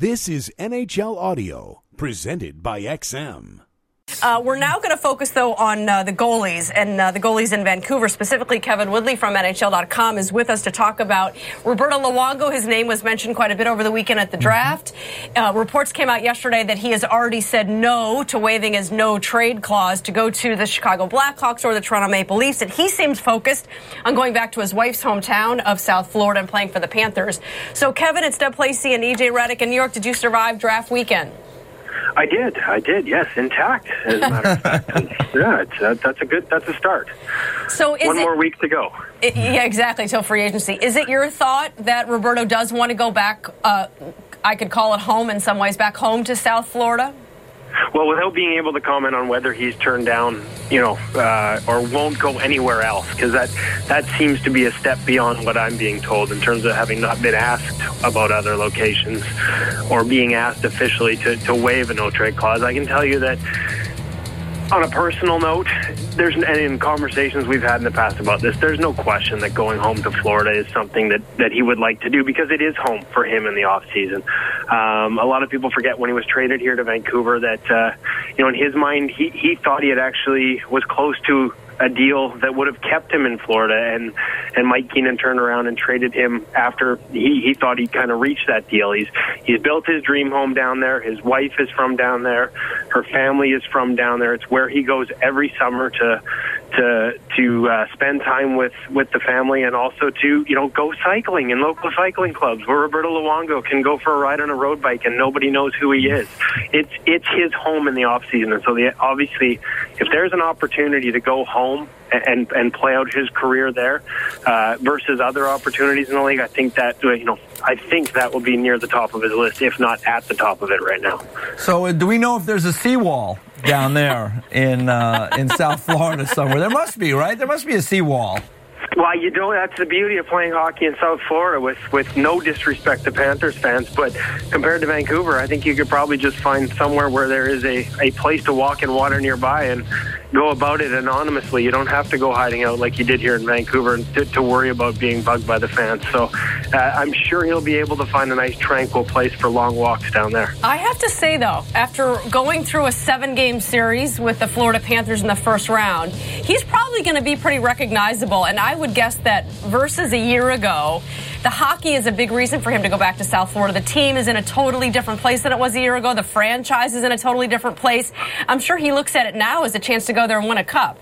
This is NHL Audio, presented by XM. We're now going to focus, though, on the goalies and the goalies in Vancouver. Specifically, Kevin Woodley from NHL.com is with us to talk about Roberto Luongo. His name was mentioned quite a bit over the weekend at the draft. Reports came out yesterday that he has already said no to waiving his no-trade clause to go to the Chicago Blackhawks or the Toronto Maple Leafs. And he seems focused on going back to his wife's hometown of South Florida and playing for the Panthers. So, Kevin, it's Deb Lacey and EJ Redick in New York. Did you survive draft weekend? I did, yes, intact, as a matter of fact. Yeah, that's a start. So is One more week to go. Yeah, exactly, till free agency. Is it your thought that Roberto does want to go back, I could call it home in some ways, back home to South Florida? Well, without being able to comment on whether he's turned down, or won't go anywhere else, because that seems to be a step beyond what I'm being told in terms of having not been asked about other locations or being asked officially to waive a no-trade clause. I can tell you that on a personal note, and in conversations we've had in the past about this, there's no question that going home to Florida is something that he would like to do because it is home for him in the off season. A lot of people forget when he was traded here to Vancouver that, in his mind, he thought he had actually was close to a deal that would have kept him in Florida, and Mike Keenan turned around and traded him after he thought he'd kind of reached that deal. He's built his dream home down there. His wife is from down there. Her family is from down there. It's where he goes every summer to spend time with the family, and also to go cycling in local cycling clubs where Roberto Luongo can go for a ride on a road bike and nobody knows who he is. It's his home in the off season, and so obviously, if there's an opportunity to go home and play out his career there versus other opportunities in the league, I think that will be near the top of his list, if not at the top of it right now. So, do we know if there's a seawall down there in South Florida somewhere? There must be, right? There must be a seawall. Well, that's the beauty of playing hockey in South Florida, with no disrespect to Panthers fans, but compared to Vancouver, I think you could probably just find somewhere where there is a place to walk in water nearby and go about it anonymously. You don't have to go hiding out like you did here in Vancouver to worry about being bugged by the fans. So I'm sure he'll be able to find a nice, tranquil place for long walks down there. I have to say, though, after going through a 7-game series with the Florida Panthers in the first round, he's probably going to be pretty recognizable. And I would guess that versus a year ago, the hockey is a big reason for him to go back to South Florida. The team is in a totally different place than it was a year ago. The franchise is in a totally different place. I'm sure he looks at it now as a chance to go there and win a cup.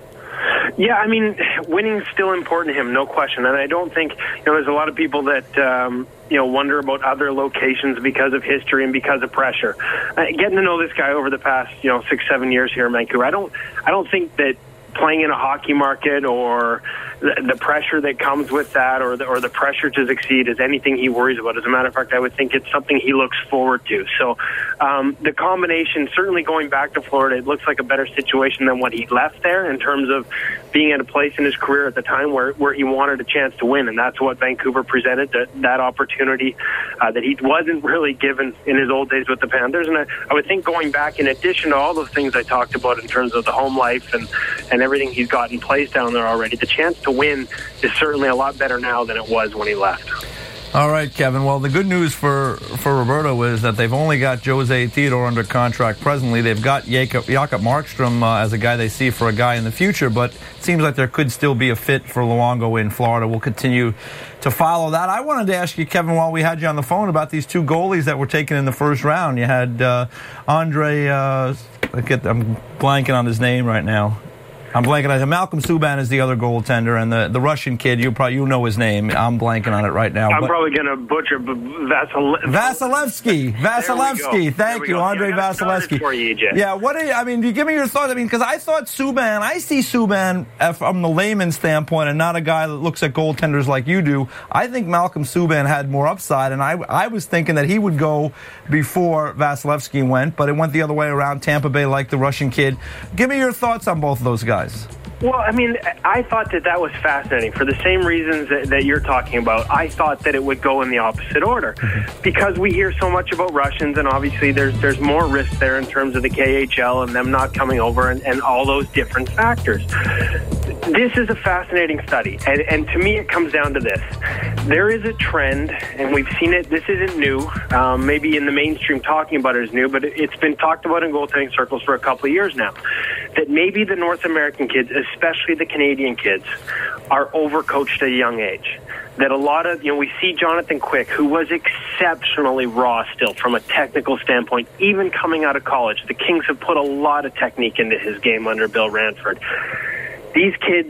Yeah, I mean, winning's still important to him, no question. And I don't think, there's a lot of people that, wonder about other locations because of history and because of pressure. Getting to know this guy over the past, 6-7 years here in Vancouver, I don't think that playing in a hockey market or the pressure that comes with that or the pressure to succeed is anything he worries about. As a matter of fact, I would think it's something he looks forward to. So the combination, certainly going back to Florida, it looks like a better situation than what he left there in terms of being at a place in his career at the time where he wanted a chance to win. And that's what Vancouver presented, that opportunity that he wasn't really given in his old days with the Panthers. And I would think going back, in addition to all those things I talked about in terms of the home life and everything he's got in place down there already, the chance to win is certainly a lot better now than it was when he left. All right, Kevin. Well, the good news for Roberto is that they've only got Jose Theodore under contract presently. They've got Jakob Markstrom as a guy they see for a guy in the future, but it seems like there could still be a fit for Luongo in Florida. We'll continue to follow that. I wanted to ask you, Kevin, while we had you on the phone, about these two goalies that were taken in the first round. You had Andre, I'm blanking on his name right now. I'm blanking on it. Malcolm Subban is the other goaltender, and the Russian kid, you know his name. I'm blanking on it right now. I'm probably going to butcher Vasilevsky. Thank you, Andre Vasilevsky. For you, EJ. Yeah, do you give me your thoughts? Because I thought I see Subban from the layman's standpoint and not a guy that looks at goaltenders like you do. I think Malcolm Subban had more upside, and I was thinking that he would go before Vasilevsky went, but it went the other way around. Tampa Bay liked the Russian kid. Give me your thoughts on both of those guys. Well, I thought that was fascinating for the same reasons that you're talking about. I thought that it would go in the opposite order because we hear so much about Russians, and obviously there's more risk there in terms of the KHL and them not coming over and all those different factors. This is a fascinating study, and to me it comes down to this. There is a trend, and we've seen it, this isn't new, maybe in the mainstream talking about it is new, but it's been talked about in goaltending circles for a couple of years now, that maybe the North American kids, especially the Canadian kids, are overcoached at a young age. That a lot of, we see Jonathan Quick, who was exceptionally raw still from a technical standpoint, even coming out of college. The Kings have put a lot of technique into his game under Bill Ranford. These kids,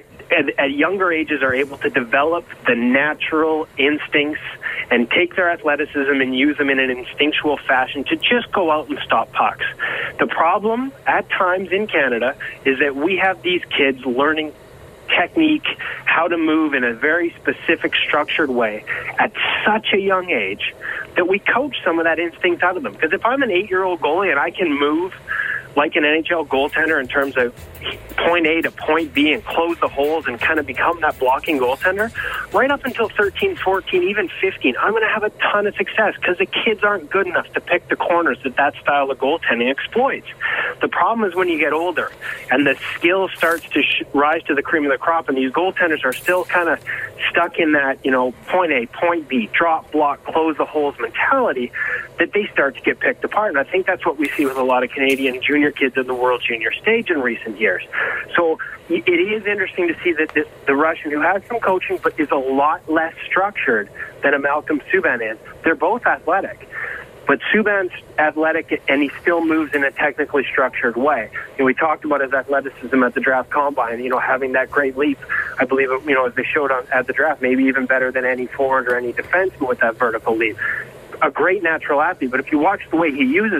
at younger ages, are able to develop the natural instincts and take their athleticism and use them in an instinctual fashion to just go out and stop pucks. The problem, at times in Canada, is that we have these kids learning technique, how to move in a very specific, structured way at such a young age that we coach some of that instinct out of them. Because if I'm an 8-year-old goalie and I can move like an NHL goaltender in terms of point A to point B and close the holes and kind of become that blocking goaltender, right up until 13, 14, even 15, I'm going to have a ton of success because the kids aren't good enough to pick the corners that style of goaltending exploits. The problem is when you get older and the skill starts to rise to the cream of the crop, and these goaltenders are still kind of stuck in that, point A, point B, drop, block, close the holes mentality, that they start to get picked apart. And I think that's what we see with a lot of Canadian junior kids in the World Junior stage in recent years. So it is interesting to see that the Russian, who has some coaching but is a lot less structured than a Malcolm Subban is, they're both athletic. But Subban's athletic, and he still moves in a technically structured way. We talked about his athleticism at the draft combine, having that great leap. I believe, as they showed at the draft, maybe even better than any forward or any defenseman with that vertical leap. A great natural athlete, but if you watch the way he uses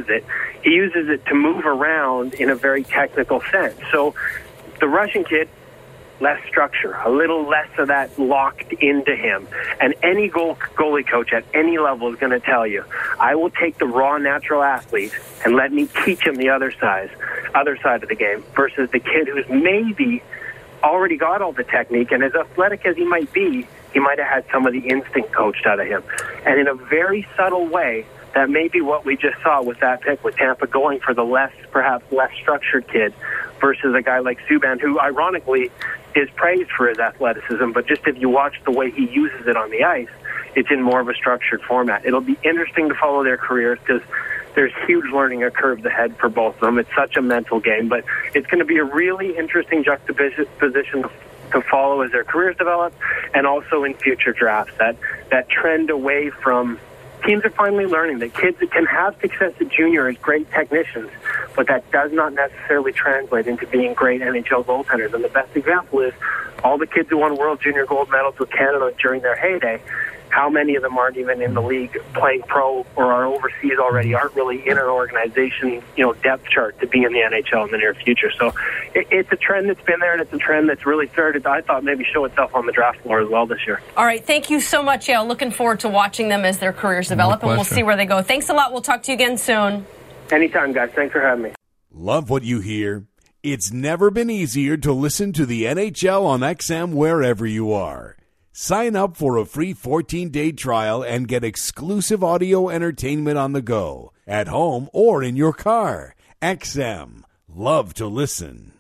it to move around in a very technical sense. So the Russian kid, less structure, a little less of that locked into him. And any goalie coach at any level is going to tell you, I will take the raw natural athlete and let me teach him the other side of the game, versus the kid who's maybe already got all the technique, and as athletic as he might be, he might have had some of the instinct coached out of him. And in a very subtle way, that may be what we just saw with that pick, with Tampa going for the perhaps less structured kid versus a guy like Subban, who ironically is praised for his athleticism, but just if you watch the way he uses it on the ice, it's in more of a structured format. It'll be interesting to follow their careers because there's huge learning curves ahead for both of them. It's such a mental game, but it's going to be a really interesting juxtaposition to follow as their careers develop, and also in future drafts. That trend away from teams are finally learning that kids that can have success at junior as great technicians, but that does not necessarily translate into being great NHL goaltenders. And the best example is all the kids who won World Junior gold medals with Canada during their heyday. How many of them aren't even in the league playing pro or are overseas already, aren't really in an organization, depth chart to be in the NHL in the near future. So it's a trend that's been there, and it's a trend that's really started to, I thought, maybe show itself on the draft floor as well this year. All right. Thank you so much, Yale. Looking forward to watching them as their careers develop, and we'll see where they go. Thanks a lot. We'll talk to you again soon. Anytime, guys. Thanks for having me. Love what you hear? It's never been easier to listen to the NHL on XM wherever you are. Sign up for a free 14-day trial and get exclusive audio entertainment on the go, at home or in your car. XM. Love to listen.